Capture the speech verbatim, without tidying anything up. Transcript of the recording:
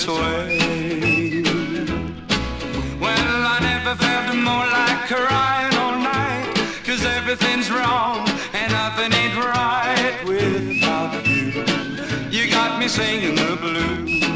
way. Well, I never felt more like crying all night, 'cause everything's wrong and nothing ain't right without you. You got me singing the blues.